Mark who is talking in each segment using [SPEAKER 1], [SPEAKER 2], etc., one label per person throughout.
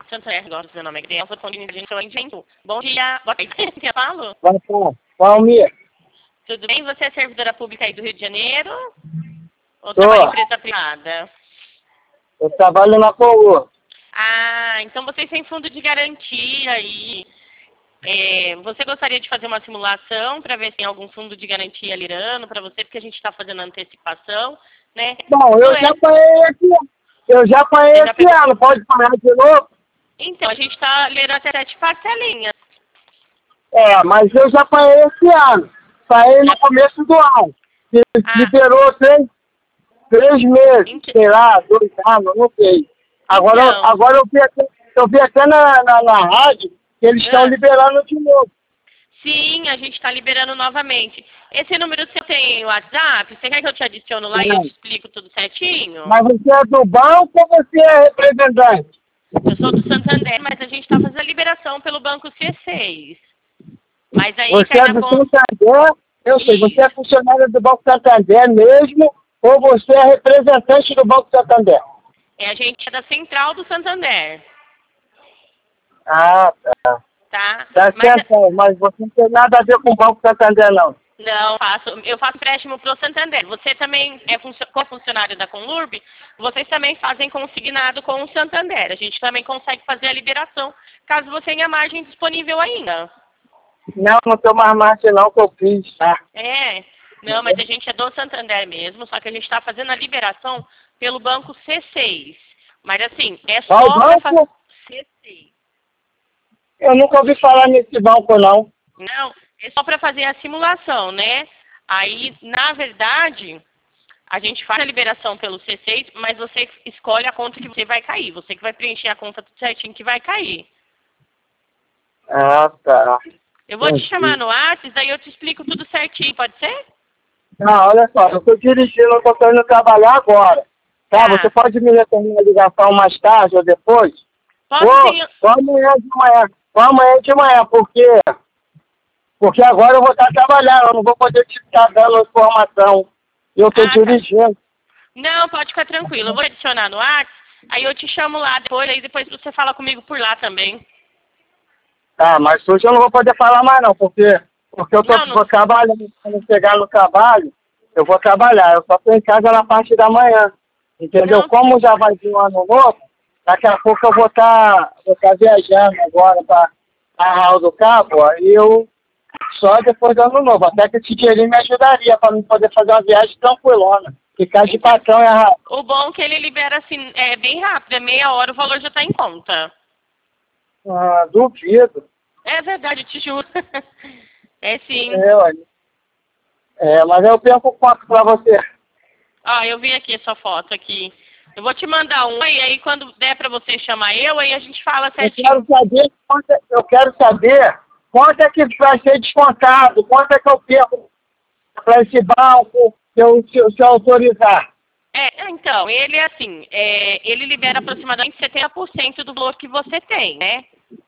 [SPEAKER 1] Santander, gosto do nome é Bom dia, boa tarde, eu falo?
[SPEAKER 2] Valmir.
[SPEAKER 1] Tudo bem? Você é servidora pública aí do Rio de Janeiro? Ou
[SPEAKER 2] Tô.
[SPEAKER 1] trabalha em empresa privada?
[SPEAKER 2] Eu trabalho na Colô.
[SPEAKER 1] Ah, então vocês têm fundo de garantia aí. Você gostaria de fazer uma simulação para ver se tem algum fundo de garantia lirando para você, porque a gente está fazendo antecipação, né?
[SPEAKER 2] Bom, eu já paguei esse ano, pode pagar de novo?
[SPEAKER 1] Então, a gente está lendo até 7 parcelinhas.
[SPEAKER 2] Mas eu já paguei esse ano. Paguei no começo do ano. Liberou 3 meses, sei lá, 2 anos, não sei. Agora eu vi até na rádio que eles estão liberando de novo.
[SPEAKER 1] Sim, a gente está liberando novamente. Esse número você tem WhatsApp? Você quer que eu te adiciono lá e eu te explico tudo certinho?
[SPEAKER 2] Mas você é do banco ou você é representante?
[SPEAKER 1] Eu sou do Santander, mas a gente está fazendo a liberação pelo Banco C6. Mas aí
[SPEAKER 2] você é do Santander, eu sei, você é funcionário do Banco Santander mesmo ou você é representante do Banco Santander?
[SPEAKER 1] A gente é da central do Santander.
[SPEAKER 2] Ah, tá.
[SPEAKER 1] Tá
[SPEAKER 2] certo, mas você não tem nada a ver com o Banco Santander, não.
[SPEAKER 1] Não, eu faço empréstimo pro Santander. Você também é co-funcionário da Conlurb, vocês também fazem consignado com o Santander. A gente também consegue fazer a liberação, caso você tenha margem disponível ainda.
[SPEAKER 2] Não tem mais margem não que eu fiz, tá?
[SPEAKER 1] Não, mas a gente é do Santander mesmo, só que a gente está fazendo a liberação pelo Banco C6. Mas assim, é só para fazer C6.
[SPEAKER 2] Eu nunca ouvi falar nesse banco, não.
[SPEAKER 1] Não, é só para fazer a simulação, né? Aí, na verdade, a gente faz a liberação pelo C6, mas você escolhe a conta que você vai cair. Você que vai preencher a conta tudo certinho que vai cair.
[SPEAKER 2] Ah, tá.
[SPEAKER 1] Eu vou te chamar no WhatsApp, daí eu te explico tudo certinho, pode ser?
[SPEAKER 2] Não, olha só, eu estou dirigindo, eu estou indo trabalhar agora. Tá, você pode me retornar a ligação mais tarde ou depois? Só amanhã de manhã, porque agora eu vou estar trabalhando, eu não vou poder te ficar dando informação. Eu estou dirigindo.
[SPEAKER 1] Não, pode ficar tranquilo. Eu vou adicionar no WhatsApp, aí eu te chamo lá depois, aí depois você fala comigo por lá também.
[SPEAKER 2] Tá, mas hoje eu não vou poder falar mais não, porque eu vou trabalhando, quando chegar no trabalho, eu vou trabalhar. Eu só estou em casa na parte da manhã, entendeu? Como já vai vir o ano novo, daqui a pouco eu vou estar viajando agora para Arraial do Cabo, aí eu só depois do ano novo. Até que esse dinheirinho me ajudaria para mim poder fazer uma viagem tranquilona. Ficar de patrão e Arraial.
[SPEAKER 1] O bom é que ele libera assim, bem rápido, meia hora o valor já está em conta.
[SPEAKER 2] Ah, duvido.
[SPEAKER 1] É verdade, te juro. Sim.
[SPEAKER 2] Mas eu perco quanto para você?
[SPEAKER 1] Eu vi aqui essa foto aqui. Eu vou te mandar um, e aí quando der para você chamar aí a gente fala certinho.
[SPEAKER 2] Eu quero saber quanto é que vai ser descontado, quanto é que eu perco para esse banco se eu autorizar.
[SPEAKER 1] Então, ele é assim, ele libera aproximadamente 70% do valor que você tem, né?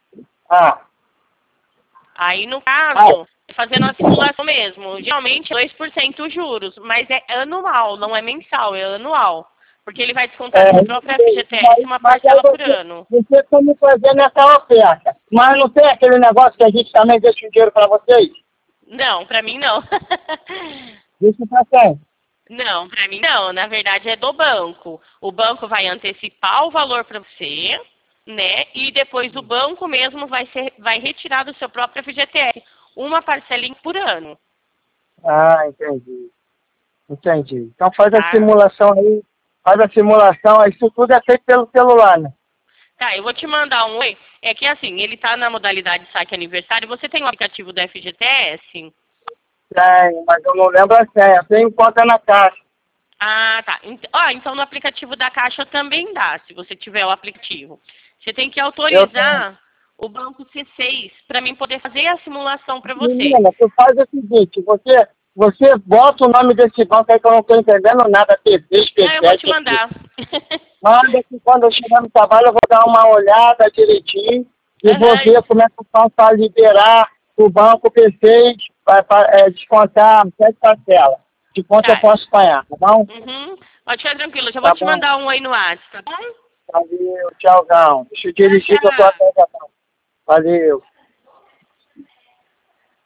[SPEAKER 1] Aí, no caso, fazendo a simulação mesmo, geralmente 2% juros, mas é anual, não é mensal, é anual. Porque ele vai descontar da própria FGTS uma parcela por ano.
[SPEAKER 2] Você está me fazendo essa oferta, mas não tem aquele negócio que a gente também deixa o dinheiro para vocês?
[SPEAKER 1] Não, para mim não.
[SPEAKER 2] Deixa para quem?
[SPEAKER 1] Não, para mim não, na verdade é do banco. O banco vai antecipar o valor para você, né? E depois o banco mesmo vai retirar do seu próprio FGTS uma parcelinha por ano.
[SPEAKER 2] Ah, entendi. Então faz a simulação aí. Isso tudo é feito pelo celular, né?
[SPEAKER 1] Tá, eu vou te mandar um oi. É que assim, ele tá na modalidade saque aniversário. Você tem o aplicativo do FGTS?
[SPEAKER 2] Tenho, mas eu não lembro a senha. Eu tenho conta na Caixa.
[SPEAKER 1] Ah, tá. Então no aplicativo da Caixa também dá, se você tiver o aplicativo. Você tem que autorizar o Banco C6 para mim poder fazer a simulação para você.
[SPEAKER 2] Menina, tu faz o seguinte, você bota o nome desse banco aí que eu não estou entendendo nada, P6, P7.
[SPEAKER 1] Eu vou te mandar.
[SPEAKER 2] Manda que quando eu chegar no trabalho eu vou dar uma olhada direitinho e vou ver como é que eu faço para liberar o banco P6 para descontar 7 parcelas. De quanto eu posso pagar, tá bom?
[SPEAKER 1] Pode ficar tranquilo, já vou te mandar um aí no WhatsApp, tá bom?
[SPEAKER 2] Valeu, tchauzão. Deixa eu dirigir que eu tô até. Valeu.